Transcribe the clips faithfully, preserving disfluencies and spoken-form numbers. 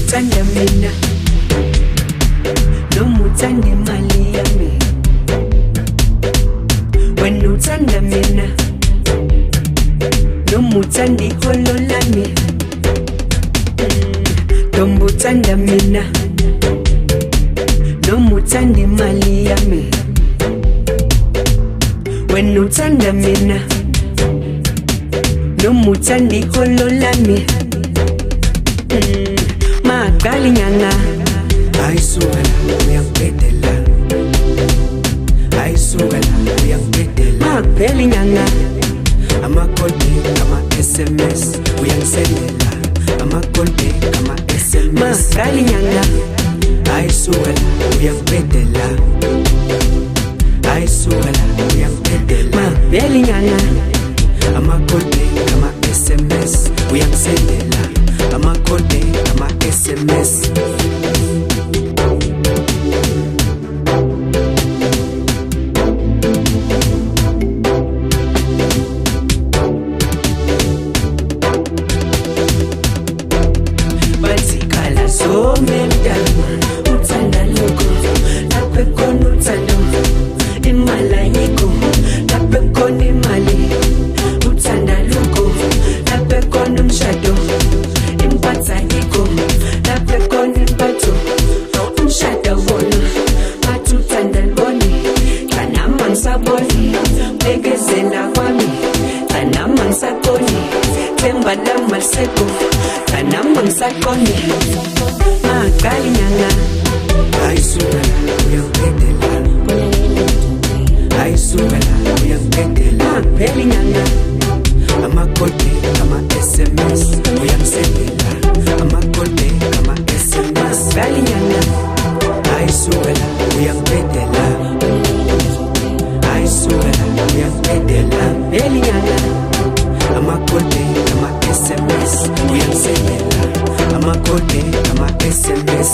uthanda mina noma uthanda imali yami wena uthanda mina noma uthanda iholo lami noma uthanda mina noma uthanda imali yami wena uthanda mina noma uthanda iholo lami maqala inyanga ayisuka la uyangibhedela ayisuka la uyangibhedela makuphela inyanga amakhodi ama-S M S uyangisendela amakhodi ama-S M S maqala inyanga ayisuka la uyangibhedela ayisuka la uyangibhedela makuphela inyanga amakhodi ama-S M S uyangisendela amakhodi ama-S M S bathikhala somemdama uthanda lokho lapho khona uthando imali ayikho lapho khona imali uthanda lokho lapho khona umshado impatha ayikho lapho khona impatho umshado wona bathi uthanda libone kanama ngisaboni bekezela kwami kanama ngisakoni themba lami alisekho kanama ngisakoni maqala inyanga ayisuka la uyangibhedela ayisuka la uyangibhedela makuphela inyanga amakhodi ama-S M S uyangisendela amakhodi ama-S M S maqala inyanga ayisuka la uyangibhedela ayisuka la uyangibhedela makuphela inyanga amakhodi ama-S M S uyangisendela amakhodi ama-S M S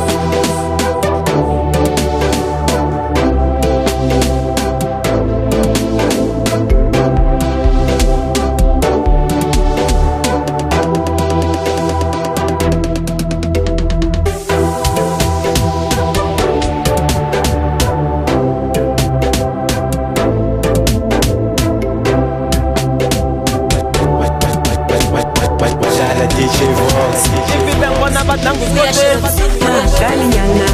D J Vox. If you bang one about them, go there. Magaliana.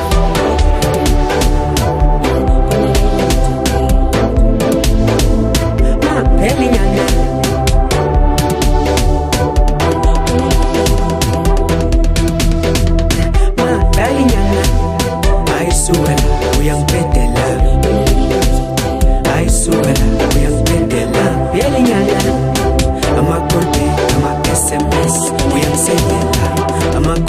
Magaliana. Magaliana. Ayisuka la uyangibhedela. Ayisuka la uyangibhedela. Magaliana. Amakhodi ama-S M S uyangisendela amakhodi